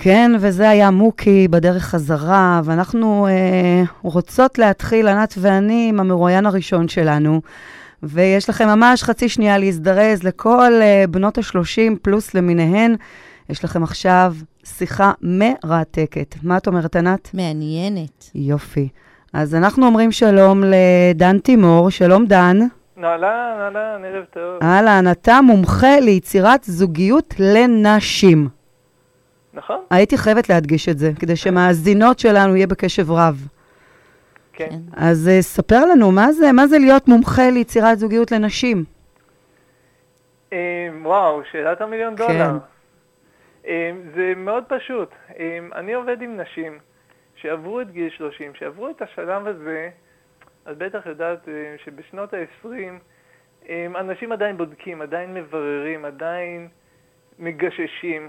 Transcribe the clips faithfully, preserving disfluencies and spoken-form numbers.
כן, וזה היה מוקי בדרך חזרה, ואנחנו אה, רוצות להתחיל, ענת ואני, עם המרואיין הראשון שלנו, ויש לכם ממש חצי שנייה להזדרז לכל אה, בנות השלושים פלוס למיניהן. יש לכם עכשיו שיחה מרתקת. מה את אומרת, ענת? מעניינת. יופי. אז אנחנו אומרים שלום לדן תימור. שלום, דן. נהלן, נהלן, ערב טוב. אהלן, אתה מומחה ליצירת זוגיות לנשים. נכון? הייתי חייבת להדגיש את זה, כדי שמאזינות שלנו יהיה בקשב רב. כן. אז uh, ספר לנו, מה זה, מה זה להיות מומחה ליצירת זוגיות לנשים? Um, וואו, שאלת המיליון דולר. כן. Um, זה מאוד פשוט. Um, אני עובד עם נשים שעברו את גיל שלושים, שעברו את השלב הזה, אז בטח יודעת um, שבשנות ה-עשרים, um, אנשים עדיין בודקים, עדיין מבררים, עדיין מגששים.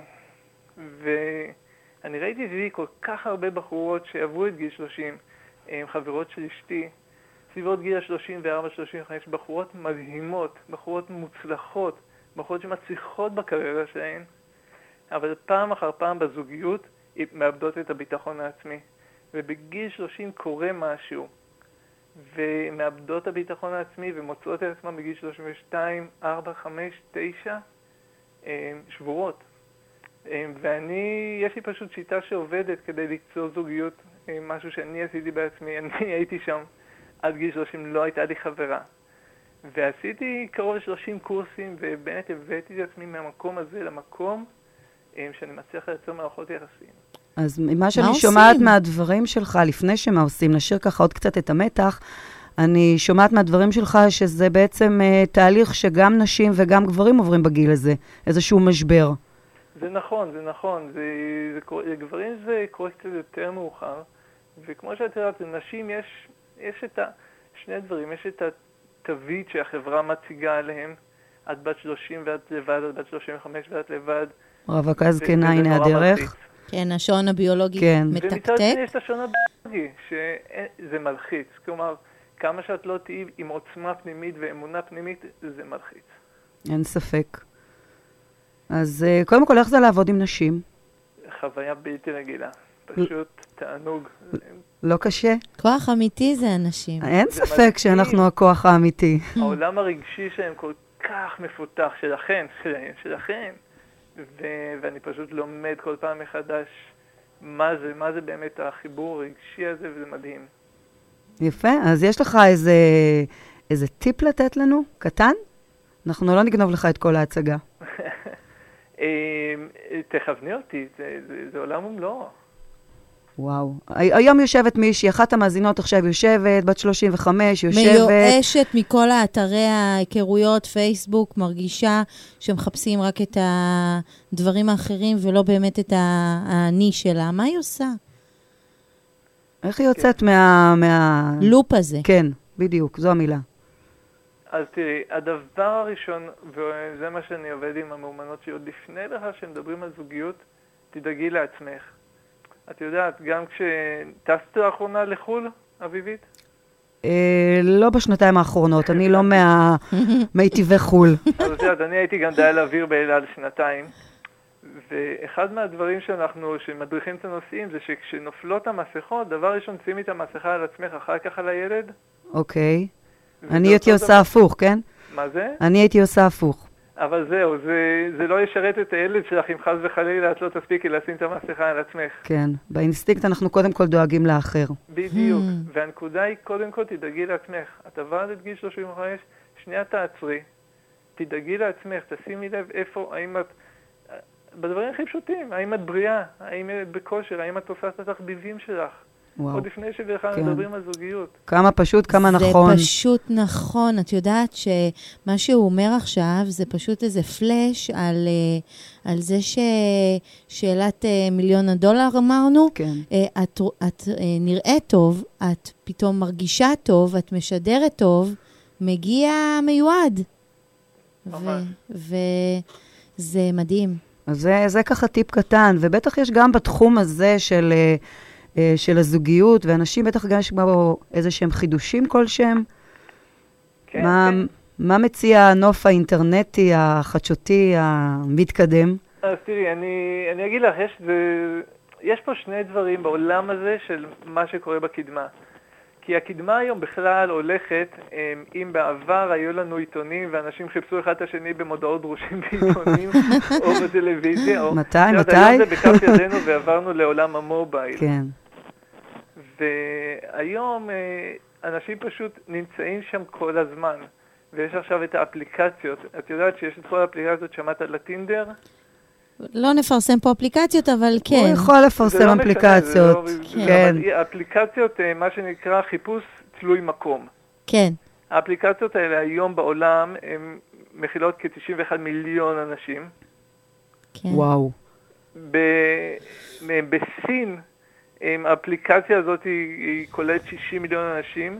ואני ראיתי סביבי כל כך הרבה בחורות שעברו את גיל שלושים, עם חברות של אשתי, סביבות גיל שלושים וארבע שלושים וחמש, בחורות מדהימות, בחורות מוצלחות, בחורות שמצליחות בקריירה שלהן, אבל פעם אחר פעם בזוגיות מאבדות את הביטחון העצמי. ובגיל שלושים קורה משהו, ומאבדות הביטחון העצמי ומוצאות את עצמם בגיל שלושים ושתיים, ארבע, חמש, תשע, שבורות. ואני, יש לי פשוט שיטה שעובדת כדי ליצור זוגיות, משהו שאני עשיתי בעצמי. אני הייתי שם עד גיל שלושים, לא הייתה לי חברה. ועשיתי קרוב ל-שלושים קורסים, ובאמת הבאתי את עצמי מהמקום הזה למקום שאני מצליח לייצר מערכות יחסים. אז מה שאני שומעת מהדברים שלך, לפני שמה עושים, נשאיר ככה עוד קצת את המתח, אני שומעת מהדברים שלך שזה בעצם uh, תהליך שגם נשים וגם גברים עוברים בגיל הזה, איזשהו משבר. זה נכון, זה נכון. זה, זה, זה, גברים זה קורה קצת יותר מאוחר, וכמו שאת יודעת, לנשים יש, יש את ה, שני דברים, יש את התווית שהחברה מציגה עליהם, עד בת שלושים ואת לבד, עד בת שלושים וחמש ואת לבד. רווקה זקנה, הנה הדרך. כן, השעון הביולוגי כן. מתקתק. ומצד שני יש את השעון הביולוגי, שזה מלחיץ. כלומר, כמה שאת לא תהיי עם עוצמה פנימית ואמונה פנימית, זה מלחיץ. אין ספק. אז קודם כל, איך זה לעבוד עם נשים? חוויה בלתי רגילה. פשוט תענוג. לא קשה? כוח אמיתי זה אנשים. אין ספק שאנחנו הכוח האמיתי. העולם הרגשי שלהם כל כך מפותח, שלכן, שלהם, שלכן. ואני פשוט לומד כל פעם מחדש מה זה, מה זה באמת החיבור הרגשי הזה, וזה מדהים. יפה, אז יש לך איזה, איזה טיפ לתת לנו, קטן? אנחנו לא נגנוב לך את כל ההצגה. תכווני אותי, זה, זה, זה עולם ומלואו. וואו. היום יושבת מישהי, אחת המאזינות עכשיו יושבת, בת שלושים וחמש, יושבת... מיואשת מכל האתרי ההיכרויות, פייסבוק, מרגישה שמחפשים רק את הדברים האחרים ולא באמת את האני שלה. מה היא עושה? איך היא יוצאת מה... מה... לופ הזה. כן, בדיוק, זו המילה. אז תראי, הדבר הראשון, וזה מה שאני עובד עם המאומנות שעוד לפני לך שמדברים על זוגיות, תדאגי לעצמך. את יודעת, גם כשטסת לאחרונה לחול, אביבית? אה, לא בשנתיים האחרונות, אני לא מה... מיטיבי חול. אז את יודעת, אני הייתי גם דייל אוויר באילת שנתיים, ואחד מהדברים שאנחנו, שמדריכים את הנושאים, זה שכשנופלות המסכות, דבר ראשון, שימי את המסכה על עצמך, אחר כך על הילד. אוקיי. אני הייתי עושה הפוך, כן? מה זה? אני הייתי עושה הפוך. אבל זהו, זה, זה לא ישרת את הילד שלך, אם חס וחלילה את לא תספיקי לשים את המסכה על עצמך. כן, באינסטינקט אנחנו קודם כל דואגים לאחר. בדיוק, hmm. והנקודה היא קודם כל תדאגי לעצמך. את עברת את גיל שלושים וחמש, שנייה תעצרי, תדאגי לעצמך, תשימי לב איפה, האם את, בדברים הכי פשוטים, האם את בריאה, האם את בכושר, האם את עושה את התחביבים שלך. וואו. עוד לפני שבכלל כן. מדברים על זוגיות. כמה פשט, כמה זה נכון. זה פשוט נכון. את יודעת שמה שהוא אומר עכשיו זה פשוט איזה פלש על, על זה ששאלת מיליון הדולר אמרנו. כן. את, את נראית טוב, את פתאום מרגישה טוב, את משדרת טוב, מגיע מיועד. ממש. וזה מדהים. אז זה, זה ככה טיפ קטן, ובטח יש גם בתחום הזה של... של הזוגיות, ואנשים בטח גם יש בו איזה שהם חידושים כלשהם. כן, מה, כן. מה מציע הנוף האינטרנטי, החדשותי, המתקדם? אז תראי, אני, אני אגיד לך, יש, זה, יש פה שני דברים בעולם הזה של מה שקורה בקדמה. כי הקדמה היום בכלל הולכת, אם בעבר היו לנו עיתונים ואנשים חיפשו אחד את השני במודעות דרושים בעיתונים או בטלוויזיה, או... מתי? מתי? היום זה בכף ידינו ועברנו לעולם המובייל. כן. והיום אנשים פשוט נמצאים שם כל הזמן, ויש עכשיו את האפליקציות. את יודעת שיש את כל האפליקציות, שמעת על הטינדר? לא נפרסם פה אפליקציות, אבל כן. הוא יכול לפרסם אפליקציות. כן. אבל אפליקציות, מה שנקרא חיפוש תלוי מקום. כן. האפליקציות האלה היום בעולם, הן מכילות כ-תשעים ואחד מיליון אנשים. כן. וואו. בסין, האפליקציה הזאת היא כוללת שישים מיליון אנשים,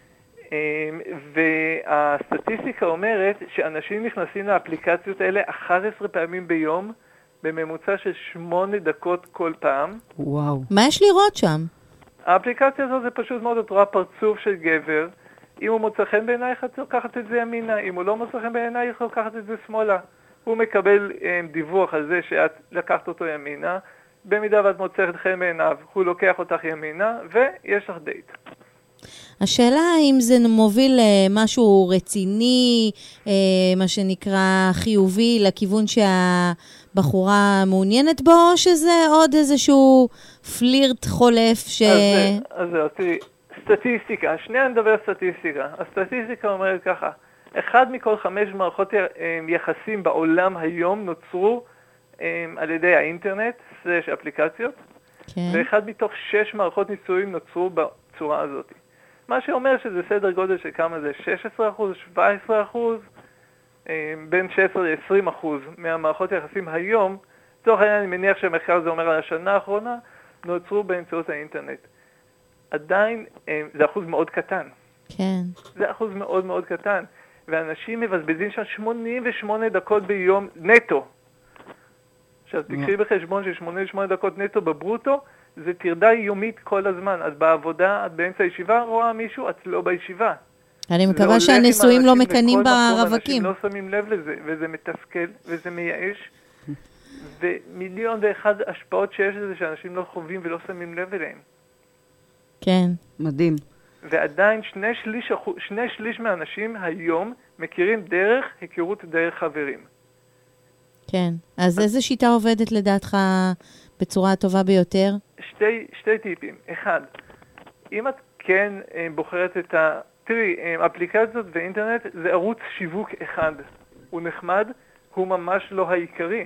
והסטטיסטיקה אומרת שאנשים נכנסים לאפליקציות האלה אחת עשרה פעמים ביום, בממוצע של שמונה דקות כל פעם. וואו. מה יש לראות שם? האפליקציה הזאת זה פשוט מאוד, את רואה פרצוף של גבר. אם הוא מוצא חן בעינייך, את לוקחת את זה ימינה. אם הוא לא מוצא חן בעינייך, את לוקחת את זה שמאלה. הוא מקבל um, דיווח על זה שאת לקחת אותו ימינה. במידה ואת מוצאת חן בעיניו, הוא לוקח אותך ימינה, ויש לך דייט. השאלה האם זה מוביל למשהו רציני, מה שנקרא חיובי, לכיוון שהבחורה מעוניינת בו, או שזה עוד איזשהו פלירט חולף ש... אז זהו, תראי, סטטיסטיקה, שנייה נדבר סטטיסטיקה. הסטטיסטיקה אומרת ככה, אחד מכל חמש מערכות יחסים בעולם היום נוצרו על ידי האינטרנט, סלש אפליקציות, כן. ואחד מתוך שש מערכות נישואים נוצרו בצורה הזאת. מה שאומר שזה סדר גודל של כמה זה, שש עשרה אחוז, שבע עשרה אחוז, בין שש עשרה ל-עשרים אחוז מהמערכות יחסים היום, תוך העניין אני מניח שהמחקר זה אומר על השנה האחרונה, נוצרו באמצעות האינטרנט. עדיין זה אחוז מאוד קטן. כן. זה אחוז מאוד מאוד קטן. ואנשים מבזבזים שם שמונים ושמונה דקות ביום נטו. עכשיו תקחי בחשבון של שמונים ושמונה דקות נטו בברוטו, זה תרדה יומית כל הזמן. את בעבודה, את באמצע הישיבה, רואה מישהו, את לא בישיבה. אני מקווה שהניסויים לא מקנים ברווקים. אנשים לא שמים לב לזה, וזה מתסכל, וזה מייאש, ומיליון ואחד השפעות שיש לזה שאנשים לא חווים ולא שמים לב אליהם. כן. מדהים. ועדיין שני שליש, שני שליש מהאנשים היום מכירים דרך היכרות דרך חברים. כן. אז איזה שיטה עובדת לדעתך בצורה הטובה ביותר? שתי, שתי טיפים. אחד, אם את כן בוחרת את ה... תראי, אפליקציות ואינטרנט זה ערוץ שיווק אחד. הוא נחמד, הוא ממש לא העיקרי.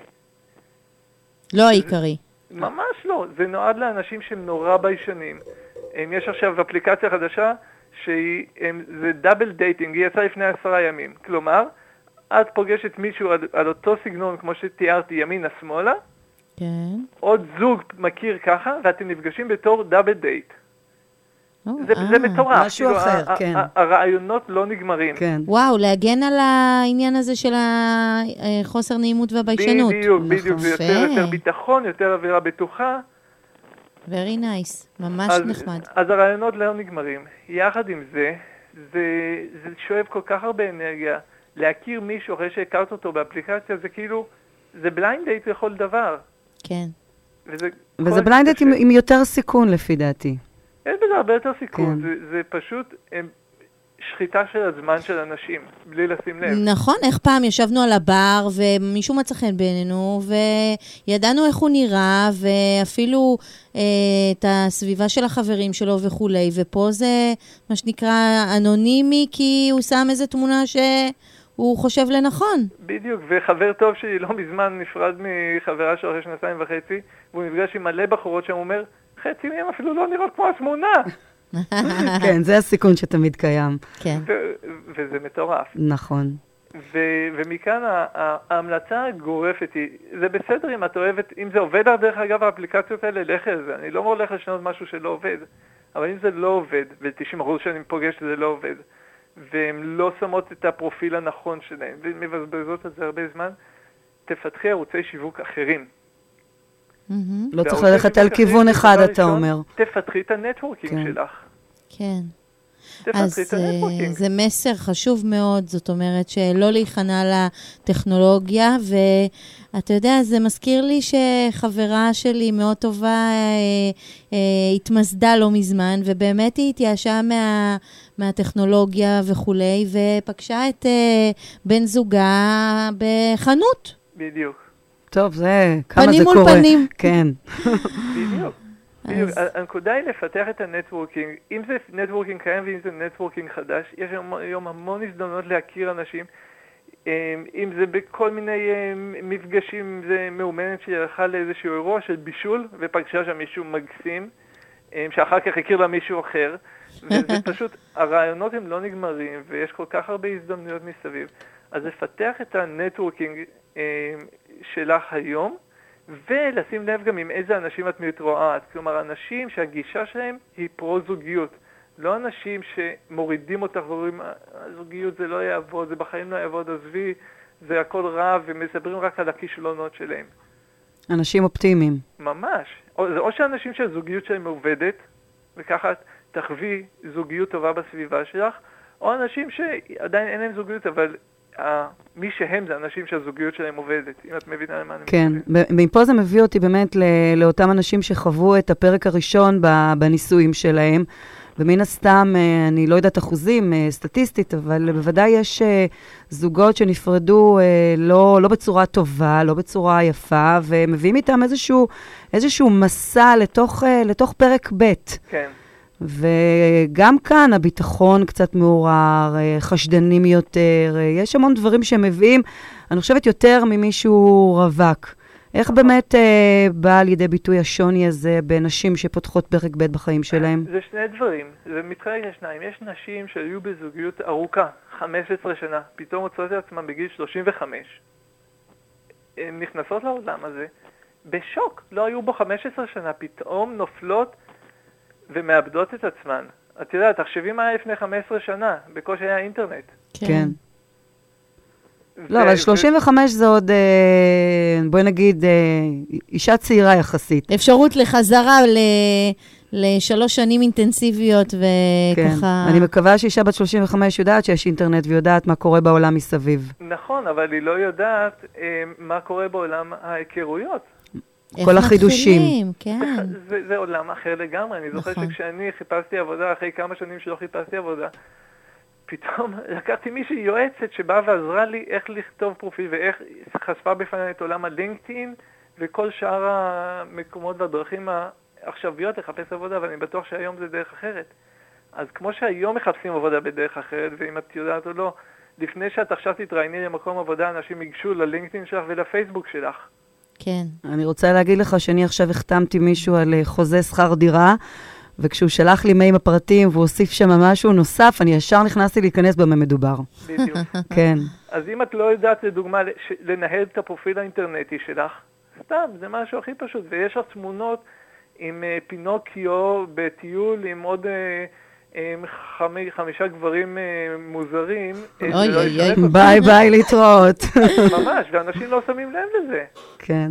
לא העיקרי. ממש לא. זה נועד לאנשים שהם נורא ביישנים. יש עכשיו אפליקציה חדשה שהיא, זה דאבל דייטינג, היא יצאה לפני עשרה ימים. כלומר, את פוגשת מישהו על, על אותו סגנון כמו שתיארתי ימינה-שמאלה, כן. עוד זוג מכיר ככה, ואתם נפגשים בתור דאבל דייט. זה, זה מטורף. משהו אחר, כן. הרעיונות לא נגמרים. כן. וואו, להגן על העניין הזה של החוסר נעימות והביישנות. בדיוק, בדיוק. זה יותר, יותר ביטחון, יותר אווירה בטוחה. Very nice, ממש אז, נחמד. אז הרעיונות לא נגמרים. יחד עם זה, זה, זה שואב כל כך הרבה אנרגיה. להכיר מישהו אחרי שהכרת אותו באפליקציה, זה כאילו, זה בליינד דייט לכל דבר. כן. וזה, וזה בליינד דייט עם, עם יותר סיכון לפי דעתי. אין בזה הרבה יותר סיכון. כן. זה, זה פשוט הם, שחיטה של הזמן של אנשים, בלי לשים לב. נכון, איך פעם ישבנו על הבר ומישהו מצא חן בעינינו וידענו איך הוא נראה ואפילו אה, את הסביבה של החברים שלו וכולי, ופה זה מה שנקרא אנונימי כי הוא שם איזה תמונה שהוא חושב לנכון. בדיוק, וחבר טוב שלי לא מזמן נפרד מחברה שלו אחרי שנתיים וחצי, והוא נפגש עם מלא בחורות שם, הוא אומר, חצי מהם אפילו לא נראות כמו התמונה. כן, זה הסיכון שתמיד קיים. כן. וזה מטורף. נכון. ומכאן ההמלצה הגורפת היא, זה בסדר אם את אוהבת, אם זה עובד דרך אגב האפליקציות האלה, לך על זה. אני לא הולך לשנות משהו שלא עובד, אבל אם זה לא עובד, ו-תשעים אחוז שאני פוגש שזה לא עובד, והן לא שמות את הפרופיל הנכון שלהן, ומבזבזות על זה הרבה זמן, תפתחי ערוצי שיווק אחרים. לא צריך ללכת על כיוון אחד, אתה אומר. תפתחי את הנטוורקינג שלך. כן. אז זה מסר חשוב מאוד, זאת אומרת שלא להיכנע לטכנולוגיה, ואתה יודע, זה מזכיר לי שחברה שלי מאוד טובה אה, אה, התמסדה לא מזמן, ובאמת היא התייאשה מה, מהטכנולוגיה וכולי, ופגשה את אה, בן זוגה בחנות. בדיוק. טוב, זה, כמה זה קורה. פנים מול פנים. כן. בדיוק. בדיוק. הנקודה היא לפתח את הנטוורקינג. אם זה נטוורקינג קיים ואם זה נטוורקינג חדש, יש היום המון הזדמנות להכיר אנשים. אם זה בכל מיני מפגשים, זה מאומנת שהלכה לאיזשהו אירוע של בישול, ופגשה שם מישהו מקסים, שאחר כך הכיר לה מישהו אחר. וזה פשוט, הרעיונות הם לא נגמרים, ויש כל כך הרבה הזדמנויות מסביב. אז לפתח את הנטוורקינג שלך היום, ולשים לב גם עם איזה אנשים את מתרועעת. כלומר, אנשים שהגישה שלהם היא פרו-זוגיות. לא אנשים שמורידים אותך ואומרים, הזוגיות זה לא יעבוד, זה בחיים לא יעבוד, עזבי, זה הכל רע, ומסברים רק על הכישלונות שלהם. אנשים אופטימיים. ממש. או, זה או שאנשים שהזוגיות שלהם עובדת, וככה תחווי זוגיות טובה בסביבה שלך, או אנשים שעדיין אין להם זוגיות, אבל מי שהם זה אנשים שהזוגיות שלהם עובדת, אם את מבינה למה אני כן, מפה זה מביא אותי באמת לאותם אנשים שחוו את הפרק הראשון בניסויים שלהם, ומן הסתם, אני לא יודעת אחוזים סטטיסטית, אבל בוודאי יש זוגות שנפרדו לא, לא בצורה טובה, לא בצורה יפה, ומביאים איתם איזשהו, איזשהו מסע לתוך, לתוך פרק ב'. כן. וגם כאן הביטחון קצת מעורר, חשדנים יותר, יש המון דברים שמביאים, אני חושבת יותר ממישהו רווק. איך באמת אה, בא לידי ביטוי השוני הזה בנשים שפותחות פרק ב' בחיים שלהם? זה שני דברים, זה מתחלק לשניים. יש נשים שהיו בזוגיות ארוכה, חמש עשרה שנה, פתאום מוצאות את עצמן בגיל שלושים וחמש. הן נכנסות לעולם הזה, בשוק, לא היו בו חמש עשרה שנה, פתאום נופלות ומאבדות את עצמן. את יודעת, תחשבי מה היה לפני חמש עשרה שנה, בקושי היה אינטרנט. כן. לא, אבל שלושים וחמש זה עוד, בואי נגיד, אישה צעירה יחסית. אפשרות לחזרה לשלוש שנים אינטנסיביות וככה... אני מקווה שאישה בת שלושים וחמש יודעת שיש אינטרנט ויודעת מה קורה בעולם מסביב. נכון, אבל היא לא יודעת מה קורה בעולם ההיכרויות. כל החידושים. כן. זה, זה עולם אחר לגמרי. אני זוכר נכון. שכשאני חיפשתי עבודה, אחרי כמה שנים שלא חיפשתי עבודה, פתאום לקחתי מישהי יועצת שבאה ועזרה לי איך לכתוב פרופיל ואיך חשפה בפני את עולם הלינקדאין וכל שאר המקומות והדרכים העכשוויות לחפש עבודה, אבל אני בטוח שהיום זה דרך אחרת. אז כמו שהיום מחפשים עבודה בדרך אחרת, ואם את יודעת או לא, לפני שאת עכשיו תתראייני למקום עבודה, אנשים ייגשו ללינקדאין שלך ולפייסבוק שלך. כן. אני רוצה להגיד לך שאני עכשיו החתמתי מישהו על חוזה שכר דירה, וכשהוא שלח לי מייל הפרטים והוא הוסיף שם משהו נוסף, אני ישר נכנסתי להיכנס במה מדובר. בדיוק. כן. אז אם את לא יודעת לדוגמה לנהל את הפרופיל האינטרנטי שלך, סתם, זה משהו הכי פשוט. ויש לך תמונות עם פינוקיו בטיול עם עוד חמי, חמישה גברים מוזרים. אוי אוי אוי. ביי ביי להתראות. ממש, ואנשים לא שמים לב לזה. כן.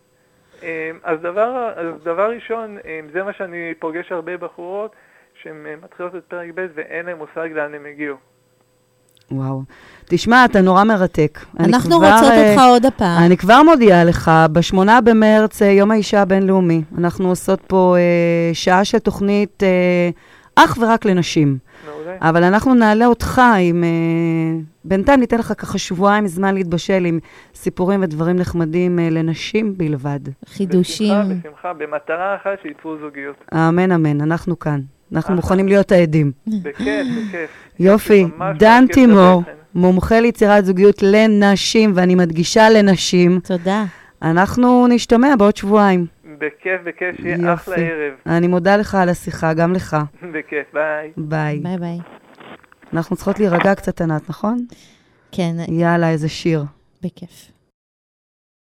אז דבר, אז דבר ראשון, זה מה שאני פוגש הרבה בחורות, שהן מתחילות את פרק ב' ואין להם מושג לאן הם הגיעו. וואו. תשמע, אתה נורא מרתק. אנחנו רוצות אותך עוד הפעם. אני כבר מודיעה לך, בשמונה במרץ, יום האישה הבינלאומי, אנחנו עושות פה אה, שעה של תוכנית אה, אך ורק לנשים. מעולה. אבל אנחנו נעלה אותך עם... אה, בינתיים ניתן לך ככה שבועיים זמן להתבשל עם סיפורים ודברים נחמדים אה, לנשים בלבד. חידושים. בשמחה, בשמחה, במטרה אחת שיצרו זוגיות. אמן, אמן, אנחנו כאן. אנחנו מוכנים להיות העדים. בכיף, בכיף. יופי, דן תימור, מומחה ליצירת זוגיות לנשים, ואני מדגישה לנשים. תודה. אנחנו נשתמע בעוד שבועיים. בכיף, בכיף, שיהיה אחלה ערב. אני מודה לך על השיחה, גם לך. בכיף, ביי. ביי. ביי ביי. אנחנו צריכות להירגע קצת ענת, נכון? כן. יאללה, איזה שיר. בכיף.